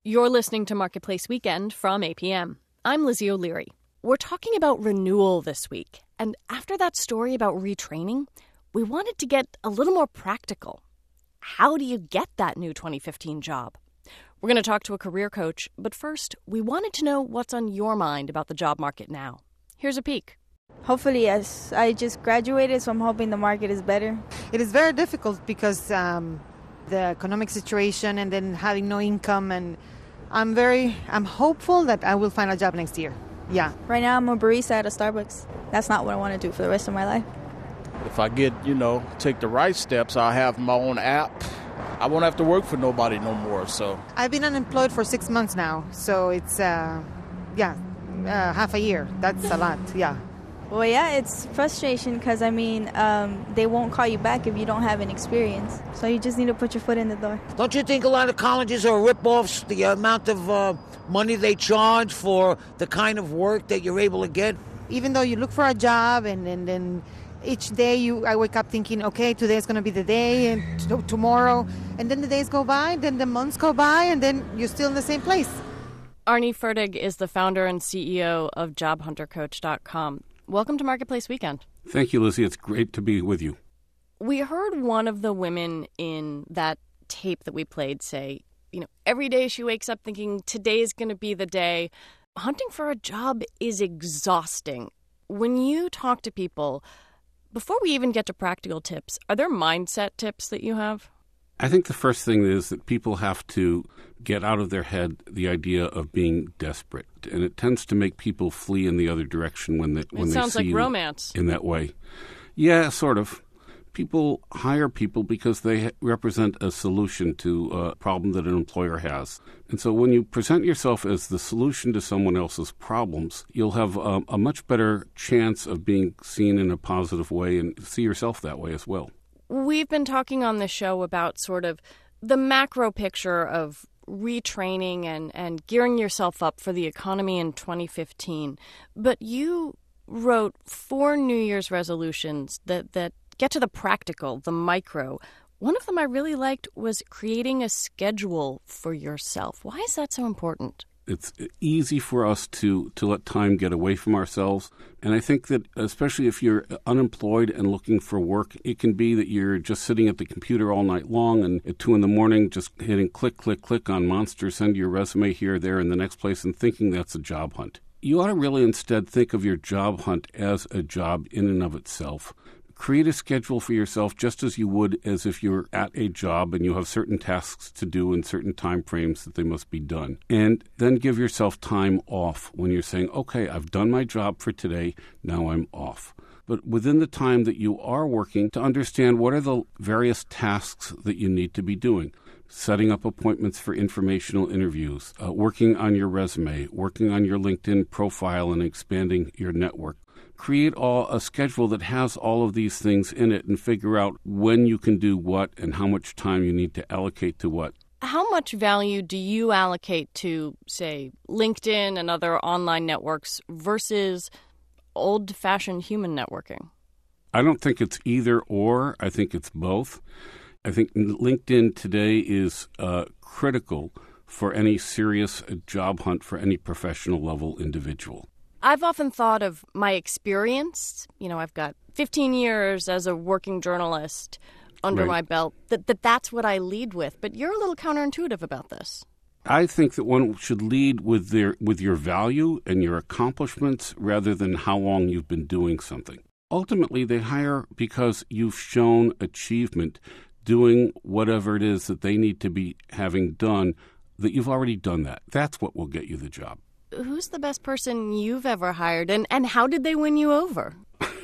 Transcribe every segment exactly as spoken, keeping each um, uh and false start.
You're listening to Marketplace Weekend from A P M. I'm Lizzie O'Leary. We're talking about renewal this week. And after that story about retraining, we wanted to get a little more practical. How do you get that new twenty fifteen job? We're going to talk to a career coach, but first, we wanted to know what's on your mind about the job market now. Here's a peek. Hopefully, yes. I just graduated, so I'm hoping the market is better. It is very difficult because um, the economic situation and then having no income, and I'm very, I'm hopeful that I will find a job next year. Yeah. Right now, I'm a barista at a Starbucks. That's not what I want to do for the rest of my life. If I get, you know, take the right steps, I'll have my own app. I won't have to work for nobody no more, so. I've been unemployed for six months now, so it's, uh, yeah, uh, half a year. That's a lot, yeah. Well, yeah, it's frustration because, I mean, um, they won't call you back if you don't have an experience. So you just need to put your foot in the door. Don't you think a lot of colleges are rip-offs, the amount of uh, money they charge for the kind of work that you're able to get? Even though you look for a job and, and then each day you, I wake up thinking, okay, today's going to be the day and t- tomorrow. And then the days go by, then the months go by, and then you're still in the same place. Arnie Fertig is the founder and C E O of job hunter coach dot com. Welcome to Marketplace Weekend. Thank you, Lizzie. It's great to be with you. We heard one of the women in that tape that we played say, you know, every day she wakes up thinking today's going to be the day. Hunting for a job is exhausting. When you talk to people, before we even get to practical tips, are there mindset tips that you have? I think the first thing is that people have to get out of their head the idea of being desperate. And it tends to make people flee in the other direction when they, when it they sounds see like you romance. In that way. Yeah, sort of. People hire people because they represent a solution to a problem that an employer has. And so when you present yourself as the solution to someone else's problems, you'll have a, a much better chance of being seen in a positive way and see yourself that way as well. We've been talking on the show about sort of the macro picture of retraining and, and gearing yourself up for the economy in twenty fifteen. But you wrote four New Year's resolutions that, that get to the practical, the micro. One of them I really liked was creating a schedule for yourself. Why is that so important? It's easy for us to, to let time get away from ourselves. And I think that especially if you're unemployed and looking for work, it can be that you're just sitting at the computer all night long and at two in the morning just hitting click, click, click on Monster, send your resume here, there, and the next place and thinking that's a job hunt. You ought to really instead think of your job hunt as a job in and of itself. Create a schedule for yourself just as you would as if you're at a job and you have certain tasks to do in certain time frames that they must be done. And then give yourself time off when you're saying, okay, I've done my job for today, now I'm off. But within the time that you are working, to understand what are the various tasks that you need to be doing. Setting up appointments for informational interviews, uh, working on your resume, working on your LinkedIn profile and expanding your network. Create all, a schedule that has all of these things in it and figure out when you can do what and how much time you need to allocate to what. How much value do you allocate to, say, LinkedIn and other online networks versus old-fashioned human networking? I don't think it's either or. I think it's both. I think LinkedIn today is uh, critical for any serious job hunt for any professional level individual. I've often thought of my experience. You know, I've got fifteen years as a working journalist under right. my belt, that, that that's what I lead with. But you're a little counterintuitive about this. I think that one should lead with their with your value and your accomplishments rather than how long you've been doing something. Ultimately, they hire because you've shown achievement doing whatever it is that they need to be having done, that you've already done that. That's what will get you the job. Who's the best person you've ever hired, and, and how did they win you over?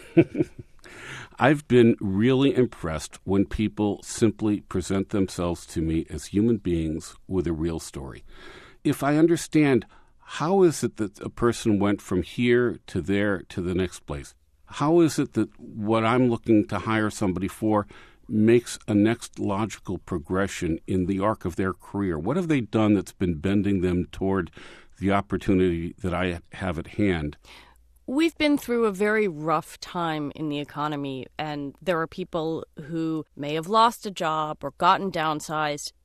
I've been really impressed when people simply present themselves to me as human beings with a real story. If I understand how is it that a person went from here to there to the next place, how is it that what I'm looking to hire somebody for makes a next logical progression in the arc of their career? What have they done that's been bending them toward the opportunity that I have at hand? We've been through a very rough time in the economy, and there are people who may have lost a job or gotten downsized.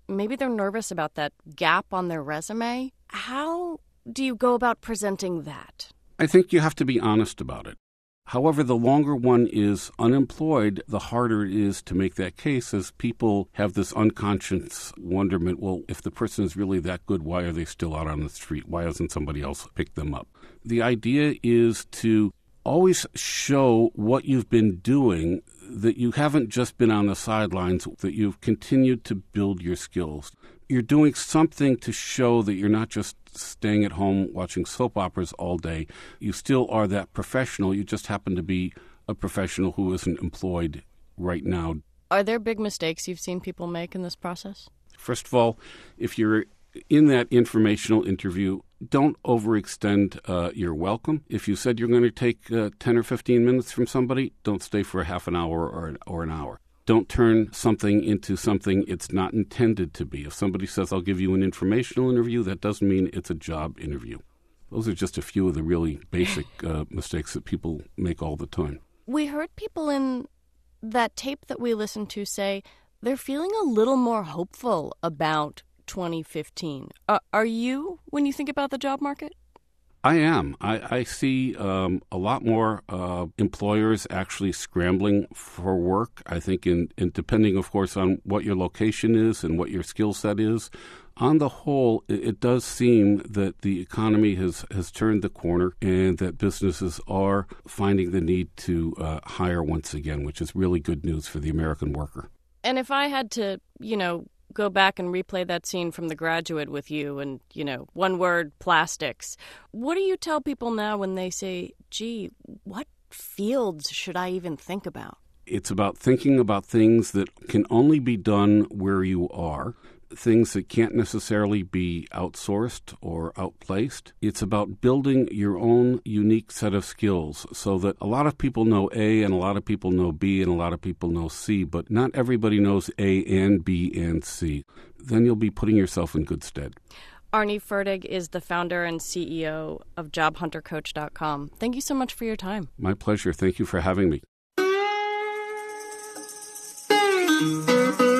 maybe they're nervous about that gap on their resume. How do you go about presenting that? I think you have to be honest about it. However, the longer one is unemployed, the harder it is to make that case, as people have this unconscious wonderment, well, if the person is really that good, why are they still out on the street? Why hasn't somebody else picked them up? The idea is to always show what you've been doing, that you haven't just been on the sidelines, that you've continued to build your skills. You're doing something to show that you're not just staying at home watching soap operas all day. You still are that professional. You just happen to be a professional who isn't employed right now. Are there big mistakes you've seen people make in this process? First of all, if you're in that informational interview, don't overextend uh, your welcome. If you said you're going to take uh, ten or fifteen minutes from somebody, don't stay for a half an hour or an, or an hour. Don't turn something into something it's not intended to be. If somebody says, I'll give you an informational interview, that doesn't mean it's a job interview. Those are just a few of the really basic uh, mistakes that people make all the time. We heard people in that tape that we listened to say they're feeling a little more hopeful about twenty fifteen. Uh, are you, when you think about the job market? I am. I, I see um, a lot more uh, employers actually scrambling for work. I think in, in depending, of course, on what your location is and what your skill set is. On the whole, it, it does seem that the economy has, has turned the corner and that businesses are finding the need to uh, hire once again, which is really good news for the American worker. And if I had to, you know, go back and replay that scene from The Graduate with you and, you know, one word, plastics. What do you tell people now when they say, gee, what fields should I even think about? It's about thinking about things that can only be done where you are, things that can't necessarily be outsourced or outplaced. It's about building your own unique set of skills so that a lot of people know A and a lot of people know B and a lot of people know C, but not everybody knows A and B and C. Then you'll be putting yourself in good stead. Arnie Fertig is the founder and C E O of job hunter coach dot com. Thank you so much for your time. My pleasure. Thank you for having me.